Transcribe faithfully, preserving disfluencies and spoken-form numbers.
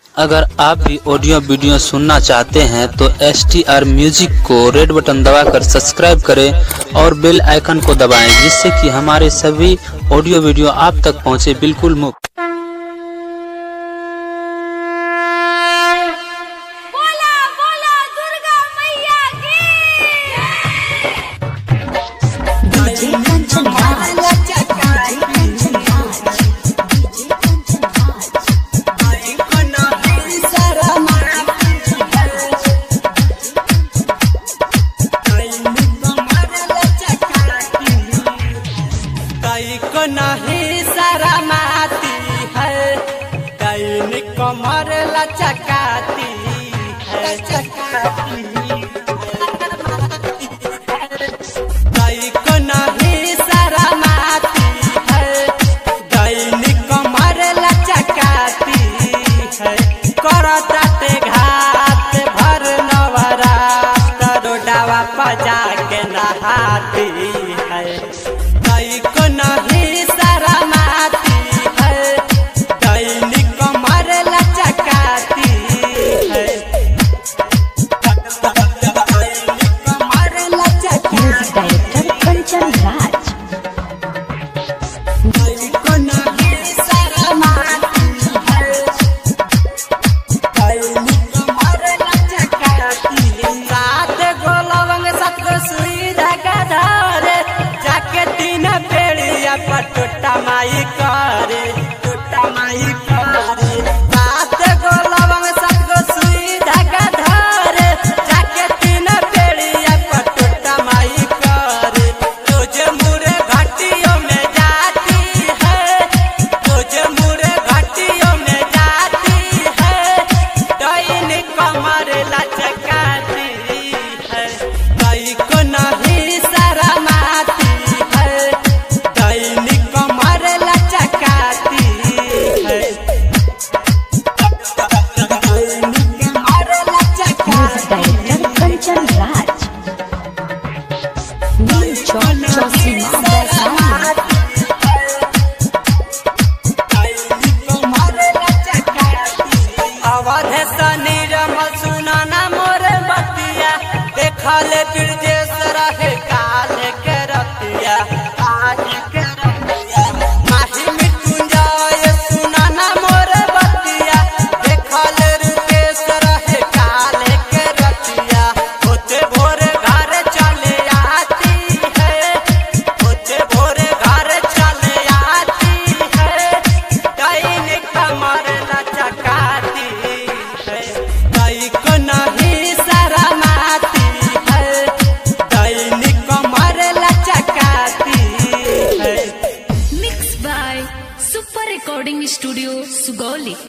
अगर आप भी ऑडियो वीडियो सुनना चाहते हैं तो एस टी आर म्यूजिक को रेड बटन दबाकर सब्सक्राइब करें और बेल आइकन को दबाएं, जिससे कि हमारे सभी ऑडियो वीडियो आप तक पहुंचे बिल्कुल मुफ्त। को नहीं शरमाती है, दैन कमर लचकाती है, चकाती दैन को नहीं शरमाती है, दैन कमर लचकाती है। करताते घाट भर नवरात रोडावा पजा के नहाती है। दैन को नहीं शरमाती है, दैन कमर लचकाती है, दैन कमर लचकाती है। कंचन राज दैन को नहीं शरमाती है, दैन कमर लचकाती है। सात गो लवंग सात गो सुई धागा धारे, जाके तीन पेड़िया पर टूटा माई करे, टूटा माई करे। सात गो लवंग सात गो सुई धागा धारे, जाके तीन पेड़िया पर टूटा माई करे। तुझे मुरे घाटियों में जाती है, तुझे मुरे घाटियों में जाती है, दैन कमर लचकाती है। दैन को नहीं शरमाती है, दैन कमर लचकाती है, दैन कमर लचकाती है। कंचन राज नील चौक चौसीमा वैशाली। अवध सनी रमल सुनाना मोर बतिया, देखल ब्रजेश रहे काल के रतिया, आज के रतिया। माही मृत्युंजय सुनाना मोर बतिया, देखल रूपेश रहे काल के रतिया। होते भोर घर चले आती है, होते भोर घर चले आती है, दैन कमर लचकाती है। दैन को नहीं शरमाती है, दैन कमर लचकाती है। Mix by super recording studio Sugauli.